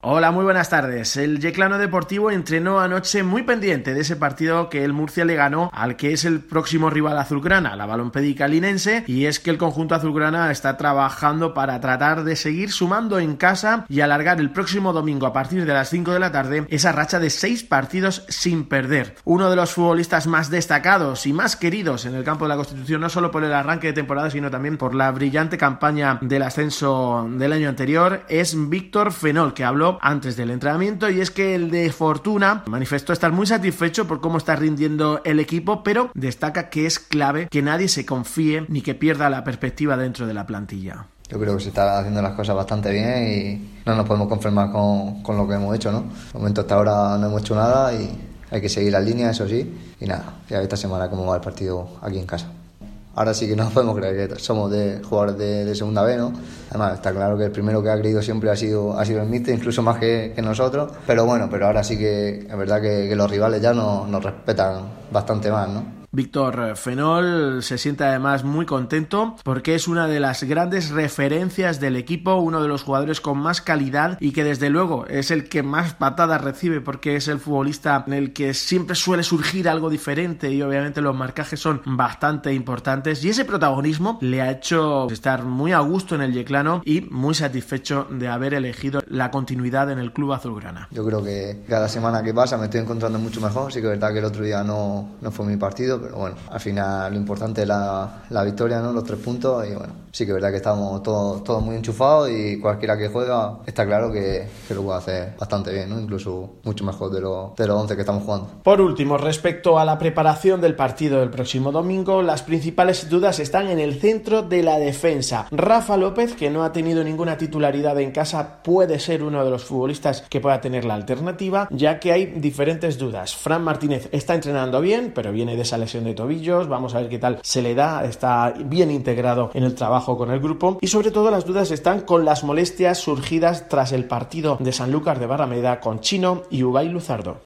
Hola, muy buenas tardes. El Yeclano Deportivo entrenó anoche muy pendiente de ese partido que el Murcia le ganó al que es el próximo rival azulgrana, la Balompédica linense, y es que el conjunto azulgrana está trabajando para tratar de seguir sumando en casa y alargar el próximo domingo a partir de las 5 de la tarde esa racha de 6 partidos sin perder. Uno de los futbolistas más destacados y más queridos en el campo de la Constitución, no solo por el arranque de temporada, sino también por la brillante campaña del ascenso del año anterior, es Víctor Fenol, que habló antes del entrenamiento, y es que el de Fortuna manifestó estar muy satisfecho por cómo está rindiendo el equipo, pero destaca que es clave que nadie se confíe ni que pierda la perspectiva dentro de la plantilla. Yo creo que se están haciendo las cosas bastante bien y no nos podemos conformar con lo que hemos hecho, ¿no? De momento hasta ahora no hemos hecho nada y hay que seguir las líneas, eso sí, y nada, ya esta semana cómo va el partido aquí en casa. Ahora sí que no podemos creer que somos jugadores de segunda B, ¿no? Además, está claro que el primero que ha creído siempre ha sido el míster, incluso más que nosotros. Pero bueno, ahora sí que es verdad que los rivales ya nos respetan bastante más, ¿no? Víctor Fenol se siente además muy contento porque es una de las grandes referencias del equipo, uno de los jugadores con más calidad y que desde luego es el que más patadas recibe porque es el futbolista en el que siempre suele surgir algo diferente y obviamente los marcajes son bastante importantes, y ese protagonismo le ha hecho estar muy a gusto en el Yeclano y muy satisfecho de haber elegido la continuidad en el club azulgrana. Yo creo que cada semana que pasa me estoy encontrando mucho mejor. Sí que es verdad que el otro día no fue mi partido, pero bueno, al final lo importante es la victoria, ¿no? Los 3 puntos, y bueno, sí que es verdad que estamos todos muy enchufados y cualquiera que juega está claro que lo puede hacer bastante bien, ¿no? Incluso mucho mejor de los 11 que estamos jugando. Por último, respecto a la preparación del partido del próximo domingo, las principales dudas están en el centro de la defensa. Rafa López, que no ha tenido ninguna titularidad en casa, puede ser uno de los futbolistas que pueda tener la alternativa, ya que hay diferentes dudas. Fran Martínez está entrenando bien, pero viene de esa lesión de tobillos, vamos a ver qué tal se le da, está bien integrado en el trabajo con el grupo, y sobre todo las dudas están con las molestias surgidas tras el partido de Sanlúcar de Barrameda con Chino y Ubay Luzardo.